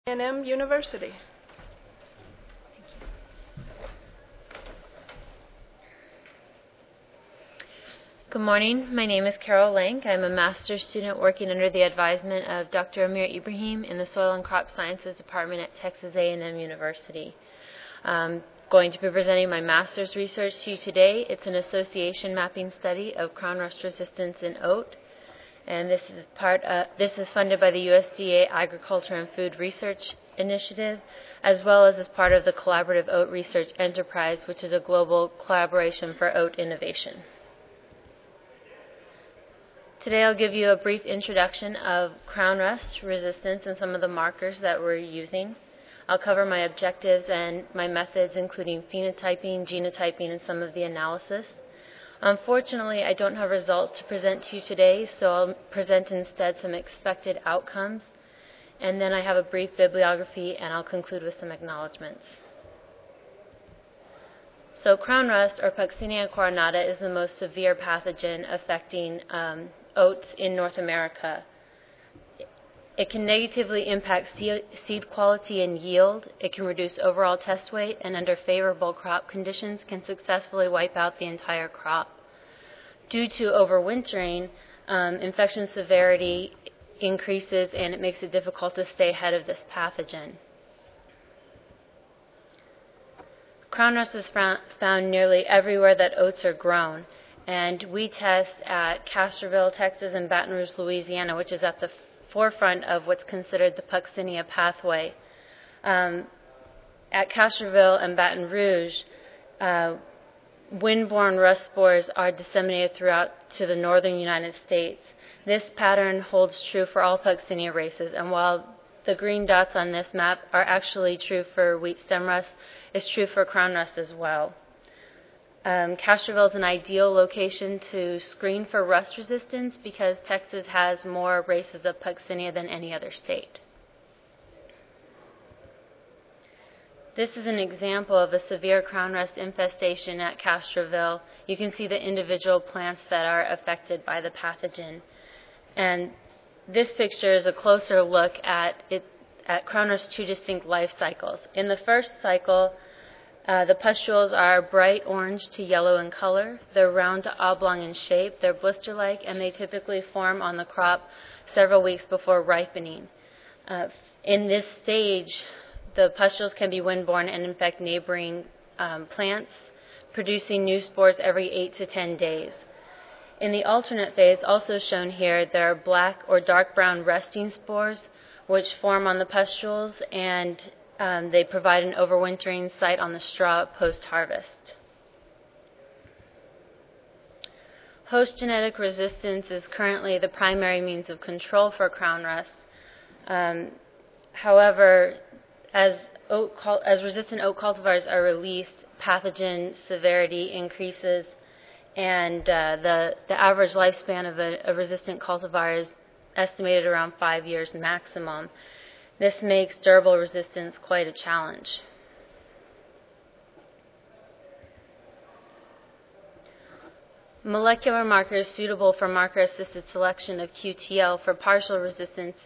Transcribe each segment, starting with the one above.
A&M University. Good morning. My name is Carol Lank. I'm a master's student working under the advisement of Dr. Amir Ibrahim in the Soil and Crop Sciences Department at Texas A&M University. I'm going to be presenting my master's research to you today. It's an association mapping study of crown rust resistance in oat, and this is funded by the USDA Agriculture and Food Research Initiative, as well as part of the Collaborative Oat Research Enterprise, which is a global collaboration for oat innovation. Today I'll give you a brief introduction of crown rust resistance and some of the markers that we're using. I'll cover my objectives and my methods, including phenotyping, genotyping, and some of the analysis. Unfortunately, I don't have results to present to you today, so I'll present instead some expected outcomes, and then I have a brief bibliography, and I'll conclude with some acknowledgments. So crown rust, or Puccinia coronata, is the most severe pathogen affecting oats in North America. It can negatively impact seed quality and yield. It can reduce overall test weight, and under favorable crop conditions can successfully wipe out the entire crop. Due to overwintering, infection severity increases, and it makes it difficult to stay ahead of this pathogen. Crown rust is found nearly everywhere that oats are grown, and we test at Castroville, Texas, and Baton Rouge, Louisiana, which is at the forefront of what's considered the Puccinia pathway. At Castroville and Baton Rouge, wind-borne rust spores are disseminated throughout to the northern United States. This pattern holds true for all Puccinia races, and while the green dots on this map are actually true for wheat stem rust, it's true for crown rust as well. Castroville is an ideal location to screen for rust resistance because Texas has more races of Puccinia than any other state. This is an example of a severe crown rust infestation at Castroville. You can see the individual plants that are affected by the pathogen. And this picture is a closer look at crown rust's two distinct life cycles. In the first cycle, the pustules are bright orange to yellow in color. They're round to oblong in shape. They're blister-like, and they typically form on the crop several weeks before ripening. In this stage, the pustules can be wind-borne and infect neighboring plants, producing new spores every 8 to 10 days. In the alternate phase, also shown here, there are black or dark brown resting spores, which form on the pustules, and they provide an overwintering site on the straw post-harvest. Host genetic resistance is currently the primary means of control for crown rust. However, as resistant oat cultivars are released, pathogen severity increases, and the average lifespan of a resistant cultivar is estimated around 5 years maximum. This makes durable resistance quite a challenge. Molecular markers suitable for marker-assisted selection of QTL for partial rust resistance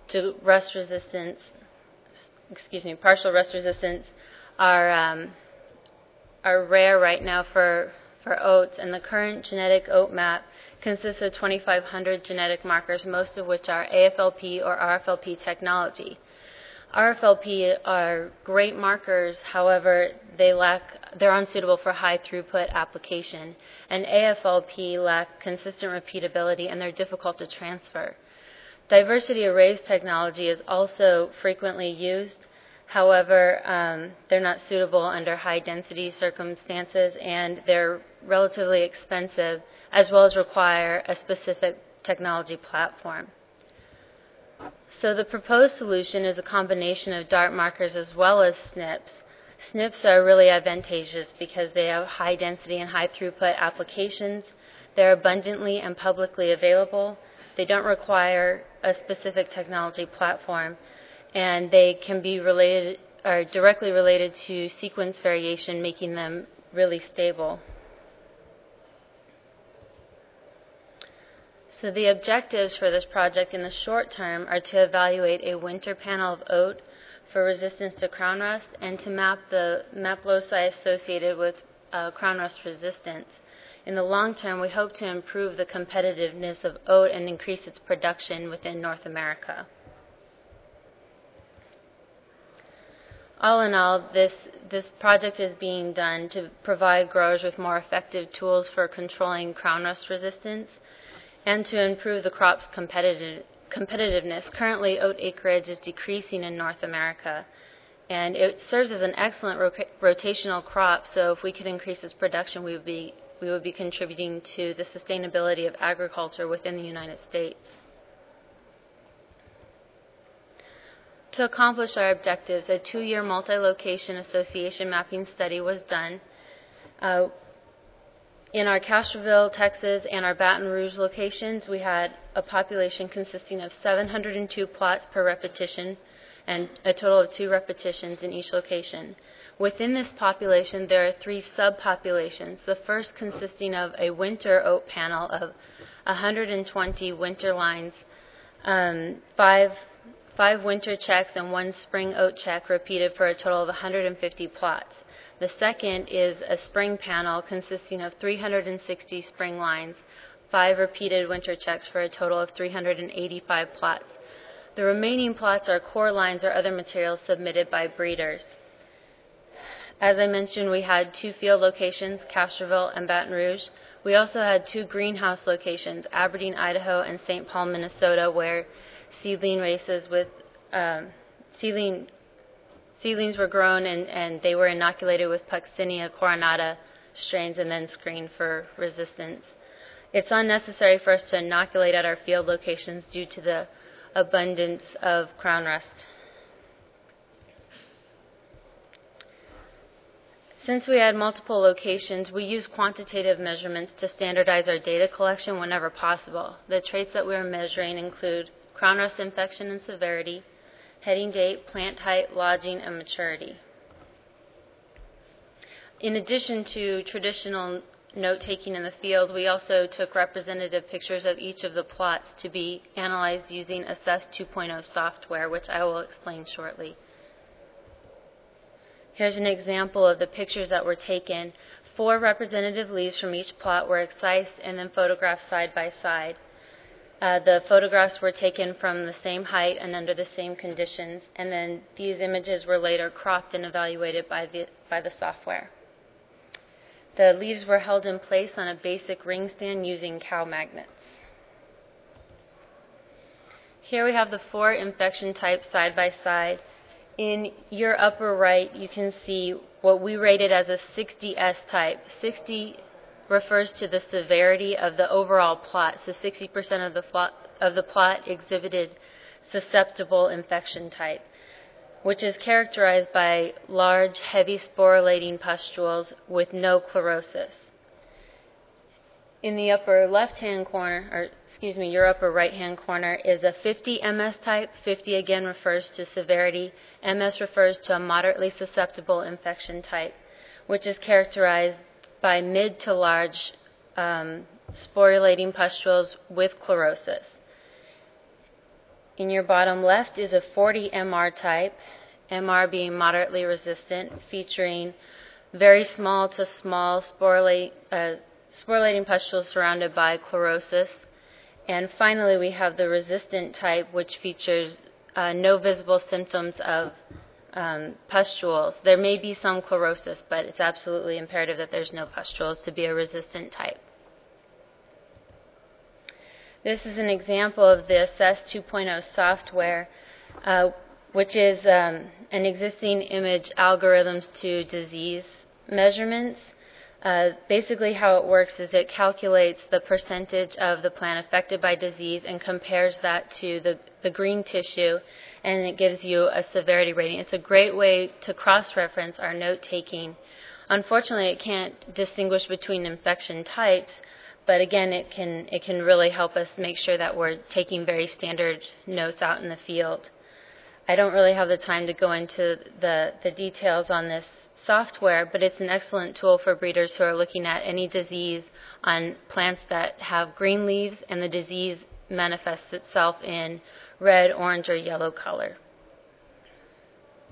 are rare right now for oats, and the current genetic oat map consists of 2,500 genetic markers, most of which are AFLP or RFLP technology. RFLP are great markers, however, they're unsuitable for high throughput application, and AFLP lack consistent repeatability, and they're difficult to transfer. Diversity arrays technology is also frequently used. However, they're not suitable under high density circumstances, and they're relatively expensive, as well as require a specific technology platform. So the proposed solution is a combination of DART markers as well as SNPs. SNPs are really advantageous because they have high density and high throughput applications. They're abundantly and publicly available. They don't require a specific technology platform, and they can be related or directly related to sequence variation, making them really stable. So the objectives for this project in the short term are to evaluate a winter panel of oat for resistance to crown rust and to map loci associated with crown rust resistance. In the long term, we hope to improve the competitiveness of oat and increase its production within North America. All in all, this project is being done to provide growers with more effective tools for controlling crown rust resistance and to improve the crop's competitiveness. Currently, oat acreage is decreasing in North America, and it serves as an excellent rotational crop, so if we could increase its production, we would be contributing to the sustainability of agriculture within the United States. To accomplish our objectives, a 2-year multi-location association mapping study was done. In our Castroville, Texas, and our Baton Rouge locations, we had a population consisting of 702 plots per repetition and a total of 2 repetitions in each location. Within this population, there are 3 subpopulations, the first consisting of a winter oat panel of 120 winter lines, 5 winter checks and 1 spring oat check repeated for a total of 150 plots. The second is a spring panel consisting of 360 spring lines, 5 repeated winter checks for a total of 385 plots. The remaining plots are core lines or other materials submitted by breeders. As I mentioned, we had 2 field locations, Castroville and Baton Rouge. We also had 2 greenhouse locations, Aberdeen, Idaho, and St. Paul, Minnesota, where seedling races with seedlings were grown and they were inoculated with Puccinia coronata strains and then screened for resistance. It's unnecessary for us to inoculate at our field locations due to the abundance of crown rust. Since we had multiple locations, we used quantitative measurements to standardize our data collection whenever possible. The traits that we were measuring include crown rust infection and severity, heading date, plant height, lodging, and maturity. In addition to traditional note-taking in the field, we also took representative pictures of each of the plots to be analyzed using Assess 2.0 software, which I will explain shortly. Here's an example of the pictures that were taken. 4 representative leaves from each plot were excised and then photographed side by side. The photographs were taken from the same height and under the same conditions, and then these images were later cropped and evaluated by the software. The leaves were held in place on a basic ring stand using cow magnets. Here we have the 4 infection types side by side. In your upper right, you can see what we rated as a 60S type. 60 refers to the severity of the overall plot, so 60% of the plot exhibited susceptible infection type, which is characterized by large, heavy sporulating pustules with no chlorosis. In the upper left-hand corner, your upper right-hand corner is a 50 MS type. 50 again refers to severity. MS refers to a moderately susceptible infection type, which is characterized by mid to large sporulating pustules with chlorosis. In your bottom left is a 40 MR type, MR being moderately resistant, featuring very small to small sporulating pustules surrounded by chlorosis. And finally, we have the resistant type, which features no visible symptoms of pustules. There may be some chlorosis, but it's absolutely imperative that there's no pustules to be a resistant type. This is an example of the Assess 2.0 software, which is an existing image algorithms to disease measurements. Basically how it works is it calculates the percentage of the plant affected by disease and compares that to the green tissue, and it gives you a severity rating. It's a great way to cross-reference our note-taking. Unfortunately, it can't distinguish between infection types, but again, it can really help us make sure that we're taking very standard notes out in the field. I don't really have the time to go into the details on this software, but it's an excellent tool for breeders who are looking at any disease on plants that have green leaves and the disease manifests itself in red, orange, or yellow color.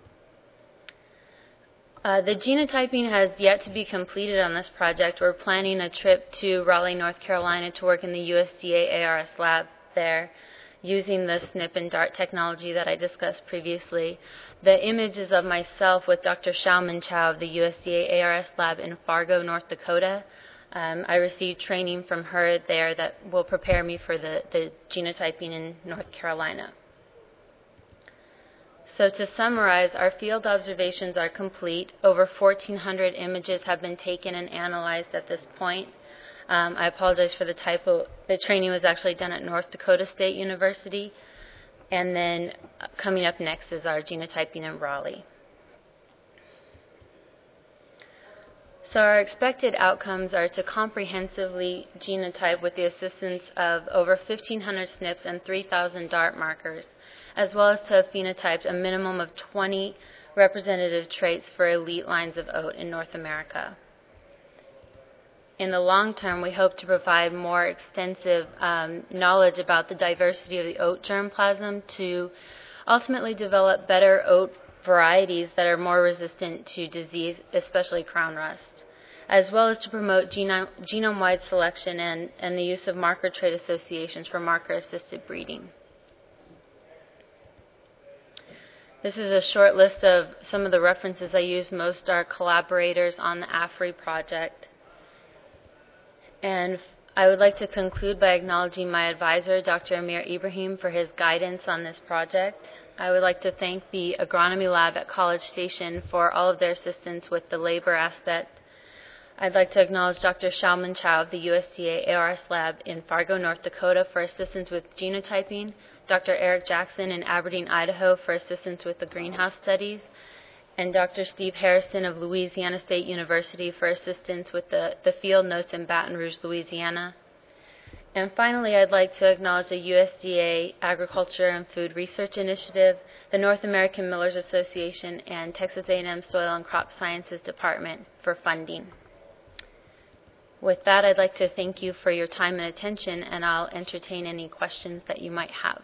The genotyping has yet to be completed on this project. We're planning a trip to Raleigh, North Carolina to work in the USDA ARS lab there using the SNP and DART technology that I discussed previously. The images of myself with Dr. Xiaomin Chow of the USDA ARS lab in Fargo, North Dakota. I received training from her there that will prepare me for the genotyping in North Carolina. So to summarize, our field observations are complete. Over 1,400 images have been taken and analyzed at this point. I apologize for the typo. The training was actually done at North Dakota State University. And then coming up next is our genotyping in Raleigh. So our expected outcomes are to comprehensively genotype with the assistance of over 1,500 SNPs and 3,000 DART markers, as well as to have phenotyped a minimum of 20 representative traits for elite lines of oat in North America. In the long term, we hope to provide more extensive knowledge about the diversity of the oat germplasm to ultimately develop better oat varieties that are more resistant to disease, especially crown rust, as well as to promote genome-wide selection and the use of marker trait associations for marker-assisted breeding. This is a short list of some of the references I use. Most are collaborators on the AFRI project. And I would like to conclude by acknowledging my advisor, Dr. Amir Ibrahim, for his guidance on this project. I would like to thank the Agronomy Lab at College Station for all of their assistance with the labor aspect. I'd like to acknowledge Dr. Xiaomin Chow of the USDA ARS Lab in Fargo, North Dakota for assistance with genotyping, Dr. Eric Jackson in Aberdeen, Idaho for assistance with the greenhouse studies, and Dr. Steve Harrison of Louisiana State University for assistance with the field notes in Baton Rouge, Louisiana. And finally, I'd like to acknowledge the USDA Agriculture and Food Research Initiative, the North American Millers Association, and Texas A&M Soil and Crop Sciences Department for funding. With that, I'd like to thank you for your time and attention, and I'll entertain any questions that you might have.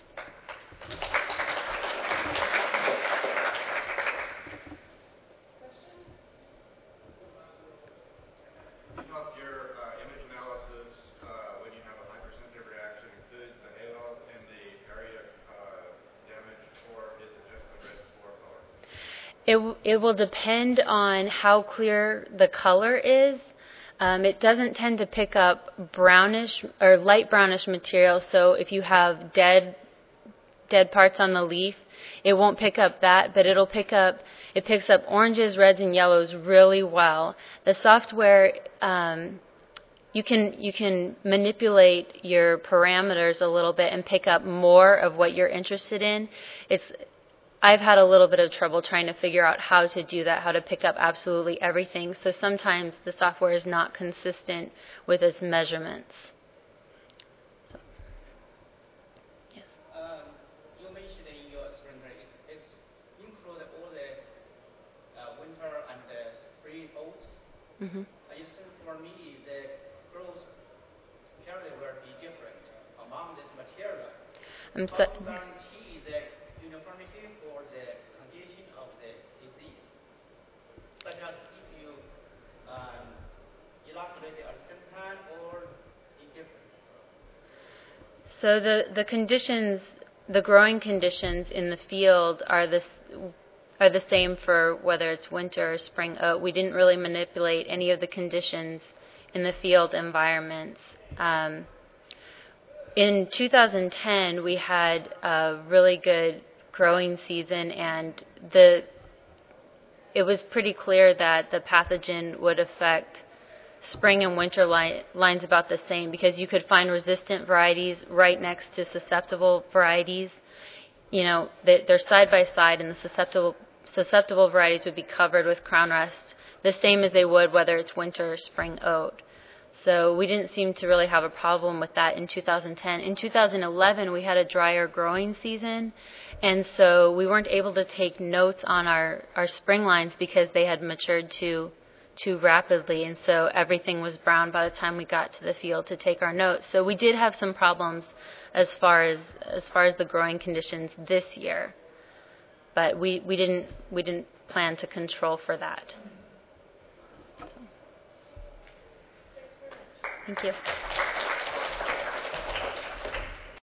It will depend on how clear the color is. It doesn't tend to pick up brownish or light brownish material, so if you have dead parts on the leaf, it won't pick up that, but it picks up oranges, reds, and yellows really well. The software, you can manipulate your parameters a little bit and pick up more of what you're interested in. I've had a little bit of trouble trying to figure out how to do that, how to pick up absolutely everything. So sometimes the software is not consistent with its measurements. So, yes. You mentioned in your experiment it includes all the winter and the spring oats. Mm-hmm. I think for me the growth period will be different among this material. How to guarantee the uniformity for the condition of the disease, such as if you inoculate at the same time or indifferent? So the conditions, the growing conditions in the field are the same for whether it's winter or spring oat. We didn't really manipulate any of the conditions in the field environments. In 2010, we had a really good growing season, and it was pretty clear that the pathogen would affect spring and winter lines about the same, because you could find resistant varieties right next to susceptible varieties. You know, they're side by side, and the susceptible varieties would be covered with crown rust, the same as they would whether it's winter or spring oat. So we didn't seem to really have a problem with that in 2010. In 2011, we had a drier growing season, and so we weren't able to take notes on our spring lines because they had matured too rapidly, and so everything was brown by the time we got to the field to take our notes. So we did have some problems as far as the growing conditions this year. but we didn't plan to control for that. So. Thank you.